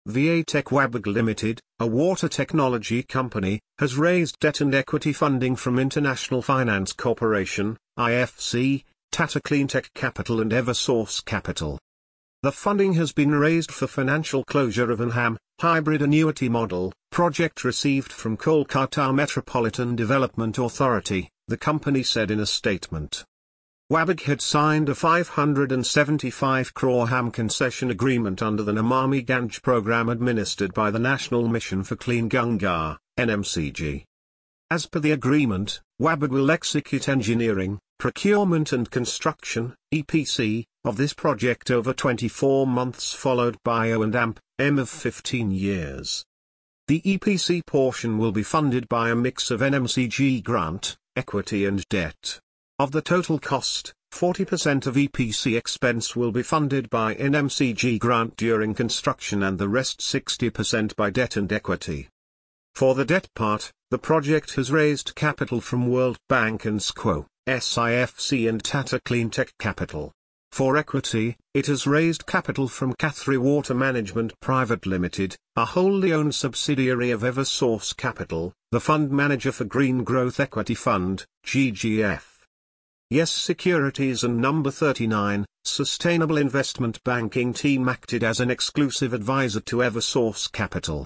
Viatec Wabag Limited, a water technology company, has raised debt and equity funding from International Finance Corporation, IFC, Tata Cleantech Capital and Eversource Capital. The funding has been raised for financial closure of an HAM, hybrid annuity model, project received from Kolkata Metropolitan Development Authority, the company said in a statement. Wabag had signed a 575 crore HAM concession agreement under the Namami Gange program administered by the National Mission for Clean Ganga, NMCG. As per the agreement, Wabag will execute engineering, procurement and construction, EPC, of this project over 24 months followed by O&M of 15 years. The EPC portion will be funded by a mix of NMCG grant, equity and debt. Of the total cost, 40% of EPC expense will be funded by NMCG grant during construction and the rest 60% by debt and equity. For the debt part, the project has raised capital from World Bank and SQO, SIFC and Tata Cleantech Capital. For equity, it has raised capital from Kathri Water Management Private Limited, a wholly owned subsidiary of Eversource Capital, the fund manager for Green Growth Equity Fund, GGF. Yes Securities and Number 39, Sustainable Investment Banking Team acted as an exclusive advisor to Eversource Capital.